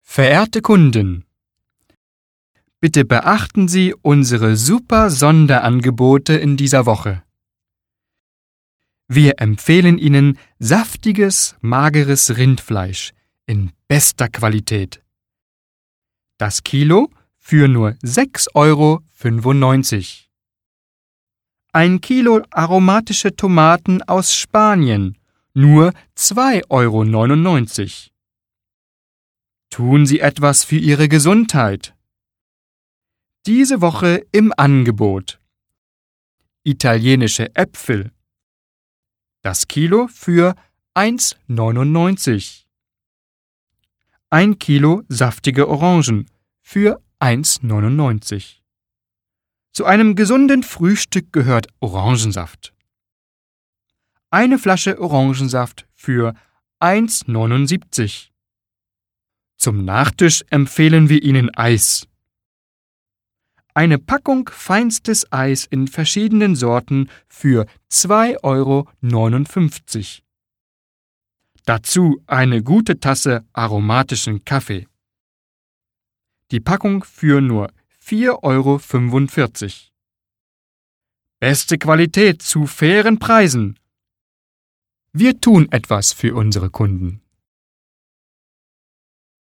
Verehrte Kunden, bitte beachten Sie unsere super Sonderangebote in dieser Woche. Wir empfehlen Ihnen saftiges, mageres Rindfleisch in bester Qualität. Das Kilo für nur 6,95 €. 1 Kilo aromatische Tomaten aus Spanien, nur 2,99 €. Tun Sie etwas für Ihre Gesundheit. Diese Woche im Angebot: italienische Äpfel. Das Kilo für 1,99 €. 1 Kilo saftige Orangen für 1,99 €. Zu einem gesunden Frühstück gehört Orangensaft. Eine Flasche Orangensaft für 1,79 €. Zum Nachtisch empfehlen wir Ihnen Eis. Eine Packung feinstes Eis in verschiedenen Sorten für 2,59 €. Dazu eine gute Tasse aromatischen Kaffee. Die Packung für nur 4,45 €. Beste Qualität zu fairen Preisen. Wir tun etwas für unsere Kunden.